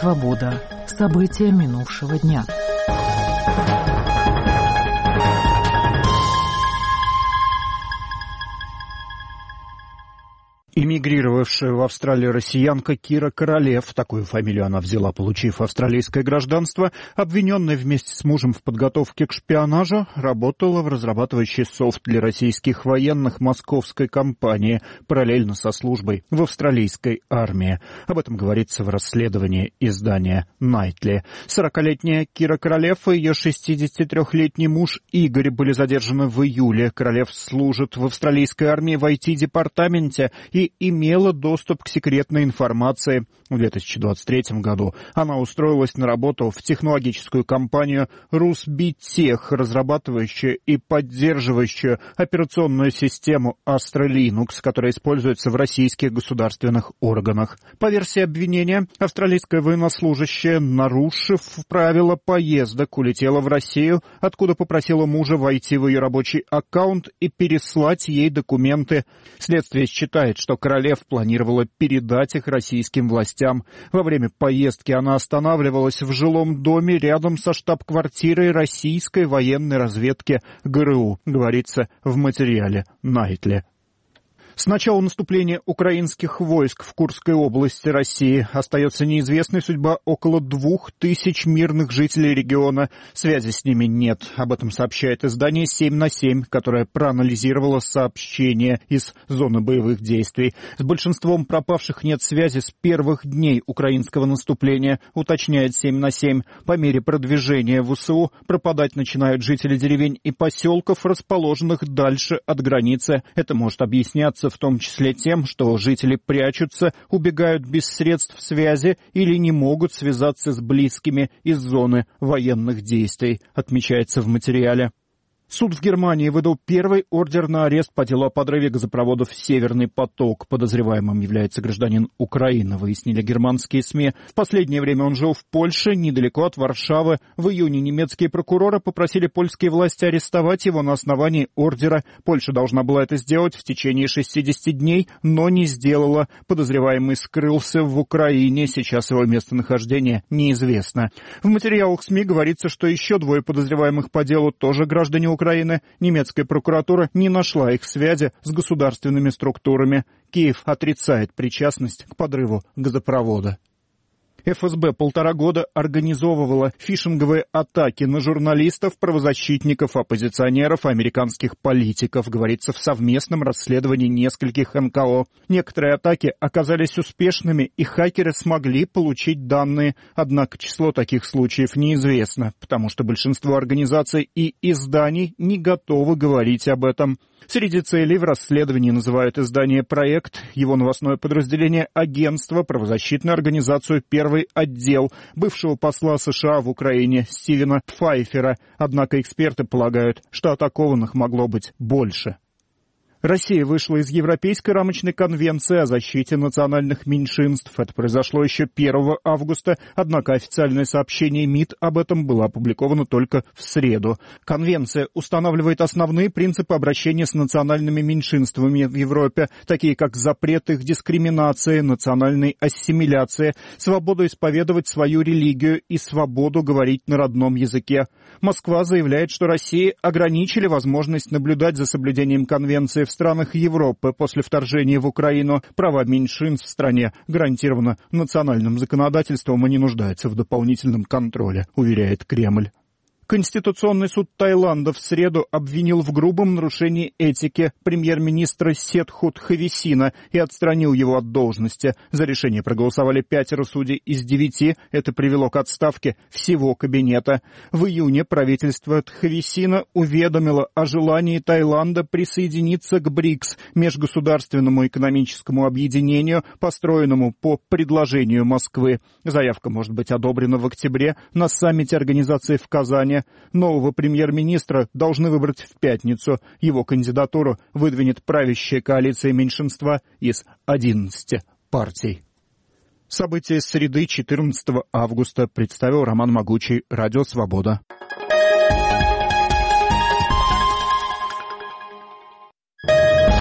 Свобода. События минувшего дня. Эмигрировавшая в Австралию россиянка Кира Королев, такую фамилию она взяла, получив австралийское гражданство, обвиненная вместе с мужем в подготовке к шпионажу, работала в разрабатывающей софт для российских военных московской компании, параллельно со службой в австралийской армии. Об этом говорится в расследовании издания «Найтли». 40-летняя Кира Королев и ее 63-летний муж Игорь были задержаны в июле. Королев служит в австралийской армии в IT-департаменте и имела доступ к секретной информации. В 2023 году она устроилась на работу в технологическую компанию «Русбитех», разрабатывающую и поддерживающую операционную систему Astra Linux, которая используется в российских государственных органах. По версии обвинения, австралийская военнослужащая, нарушив правила поездок, улетела в Россию, откуда попросила мужа войти в ее рабочий аккаунт и переслать ей документы. Следствие считает, что Королев планировала передать их российским властям. Во время поездки она останавливалась в жилом доме рядом со штаб-квартирой российской военной разведки ГРУ, говорится в материале «Найтли». С начала наступления украинских войск в Курской области России остается неизвестной судьба около 2000 мирных жителей региона. Связи с ними нет. Об этом сообщает издание «7 на 7», которое проанализировало сообщения из зоны боевых действий. С большинством пропавших нет связи с первых дней украинского наступления, уточняет 7 на 7. По мере продвижения ВСУ пропадать начинают жители деревень и поселков, расположенных дальше от границы. Это может объясняться в том числе тем, что жители прячутся, убегают без средств связи или не могут связаться с близкими из зоны военных действий, отмечается в материале. Суд в Германии выдал первый ордер на арест по делу о подрыве газопроводов «Северный поток». Подозреваемым является гражданин Украины, выяснили германские СМИ. В последнее время он жил в Польше, недалеко от Варшавы. В июне немецкие прокуроры попросили польские власти арестовать его на основании ордера. Польша должна была это сделать в течение 60 дней, но не сделала. Подозреваемый скрылся в Украине. Сейчас его местонахождение неизвестно. В материалах СМИ говорится, что еще двое подозреваемых по делу тоже граждане Украины. Немецкая прокуратура не нашла их связи с государственными структурами. Киев отрицает причастность к подрыву газопровода. ФСБ 1,5 года организовывала фишинговые атаки на журналистов, правозащитников, оппозиционеров, американских политиков, говорится в совместном расследовании нескольких НКО. Некоторые атаки оказались успешными, и хакеры смогли получить данные, однако число таких случаев неизвестно, потому что большинство организаций и изданий не готовы говорить об этом. Среди целей в расследовании называют издание «Проект», его новостное подразделение «Агентство», правозащитную организацию «Первый отдел», бывшего посла США в Украине Стивена Пфайфера. Однако эксперты полагают, что атакованных могло быть больше. Россия вышла из Европейской рамочной конвенции о защите национальных меньшинств. Это произошло еще 1 августа, однако официальное сообщение МИД об этом было опубликовано только в среду. Конвенция устанавливает основные принципы обращения с национальными меньшинствами в Европе, такие как запрет их дискриминации, национальной ассимиляции, свободу исповедовать свою религию и свободу говорить на родном языке. Москва заявляет, что России ограничили возможность наблюдать за соблюдением конвенции в странах Европы после вторжения в Украину. Права меньшинств в стране гарантированы национальным законодательством и не нуждаются в дополнительном контроле, уверяет Кремль. Конституционный суд Таиланда в среду обвинил в грубом нарушении этики премьер-министра Сетхут Хависина и отстранил его от должности. За решение проголосовали 5 судей из 9. Это привело к отставке всего кабинета. В июне правительство Хависина уведомило о желании Таиланда присоединиться к БРИКС, межгосударственному экономическому объединению, построенному по предложению Москвы. Заявка может быть одобрена в октябре на саммите организации в Казани. Нового премьер-министра должны выбрать в пятницу. Его кандидатуру выдвинет правящая коалиция меньшинства из 11 партий. События среды 14 августа представил Роман Могучий, Радио Свобода.